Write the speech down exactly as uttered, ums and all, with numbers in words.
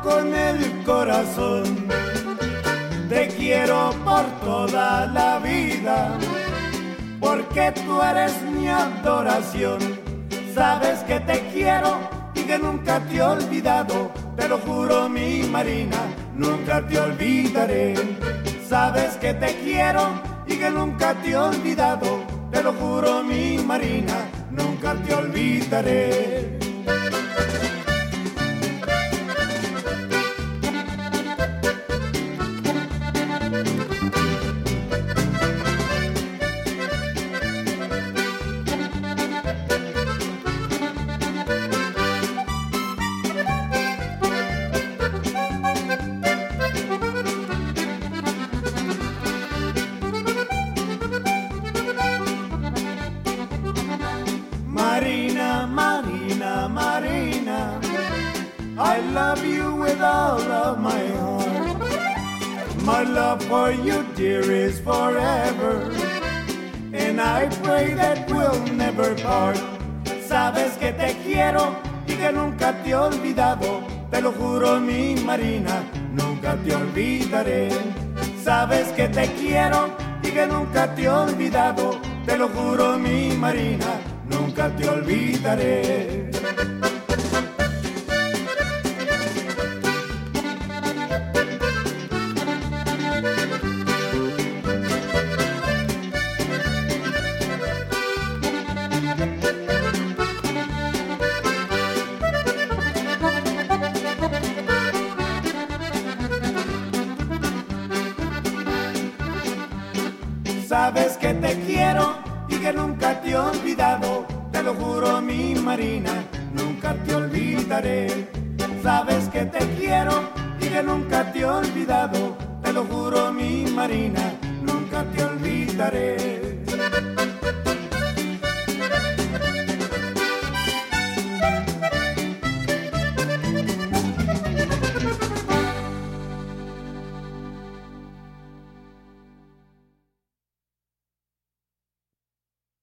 con el corazón. Te quiero por toda la vida, porque tú eres mi adoración. Sabes que te quiero y que nunca te he olvidado, te lo juro mi Marina, nunca te olvidaré. Sabes que te quiero y que nunca te he olvidado, te lo juro mi Marina, nunca te olvidaré. Marina, Marina, Marina, I love you with all of my heart. My love for you, dear, is forever, and I pray that we'll never part. Sabes que te quiero y que nunca te he olvidado, te lo juro mi Marina, nunca te olvidaré. Sabes que te quiero y que nunca te he olvidado, te lo juro mi Marina, nunca te olvidaré. Sabes que te quiero y que nunca te he olvidado, te lo juro mi Marina, nunca te olvidaré. Sabes que te quiero y que nunca te he olvidado, te lo juro mi Marina, nunca te olvidaré.